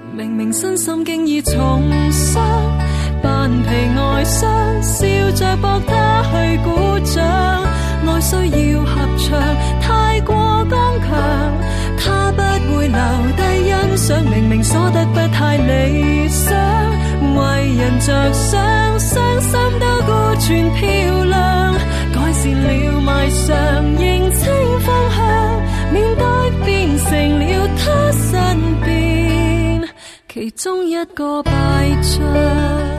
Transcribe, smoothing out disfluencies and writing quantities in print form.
明明身心經已重傷，扮皮外傷，笑着駁他去鼓掌。愛需要合唱，太過剛強，他不會留低欣賞。明明所得不太理想，為人着想，傷心都孤全漂亮。改善了賣相，認清方向，免得變成了他身邊其中一個敗將。